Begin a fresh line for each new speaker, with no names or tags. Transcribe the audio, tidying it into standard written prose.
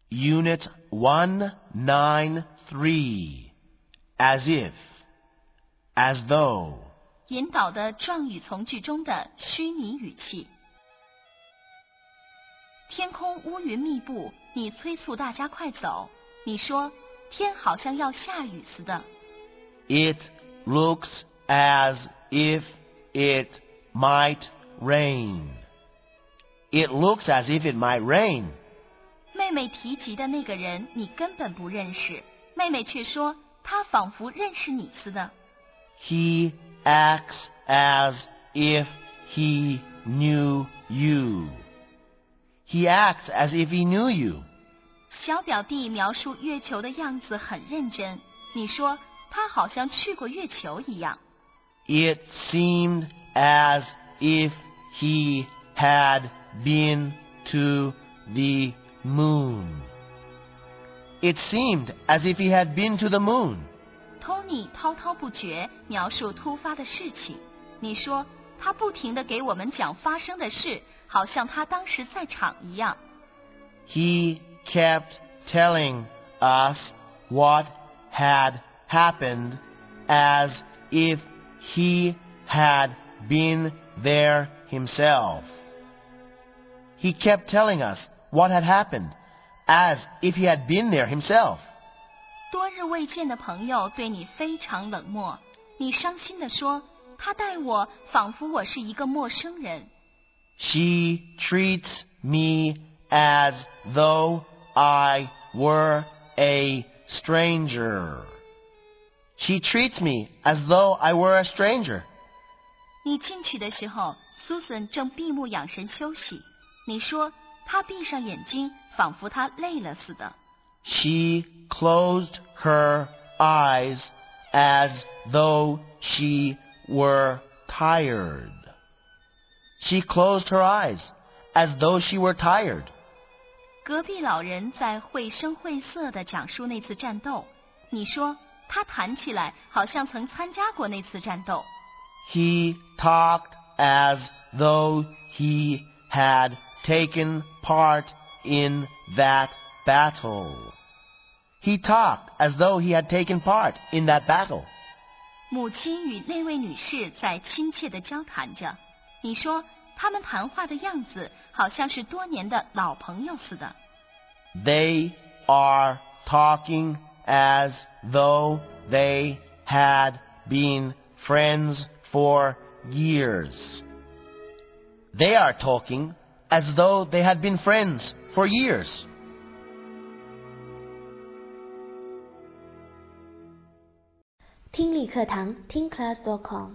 Unit 193 As if, as though.
引导的状语从句中的虚拟语气。天空乌云密布，你催促大家快走。你说天好像要下雨似的。
It looks as if it might rain. It looks as if it might rain.
妹妹提及的那个人你根本不认识，妹妹却说他仿佛认识你似的。
He acts as if he knew you. He acts as if he knew you.
小表弟描述月球的样子很认真，你说他好像去过月球一样。
It seemed as if he had been to the moon. It seemed as if he had been to the moon.
Tony 滔滔不绝描述突发的事情，你说他不停地给我们讲发生的事，好像他当时在场一样。
He kept telling us what had happened as if he had been there himself. He kept telling us what had happened as if he had been there himself.
多日未见的朋友对你非常冷漠，你伤心地说，他待我仿佛我是一个陌生人。
She treats me as though I were a stranger. She treats me as though I were a stranger.
你进去的时候 ，Susan 正闭目养神休息。你说她闭上眼睛，仿佛她累了似的。
She closed her eyes as though she were tired. She closed her eyes as though she were tired.
隔壁老人在绘声绘色地讲述那次战斗，你说他谈起来好像曾参加过那次战斗。
He talked as though he had taken part in that battle. He talked as though he had taken part in that battle.
母亲与那位女士在亲切地交谈着，你说他们谈话的样子好像是多年的老朋友似的。
They are talking as though they had been friends for years. They are talking as though they had been friends for years.
听力课堂听 class.com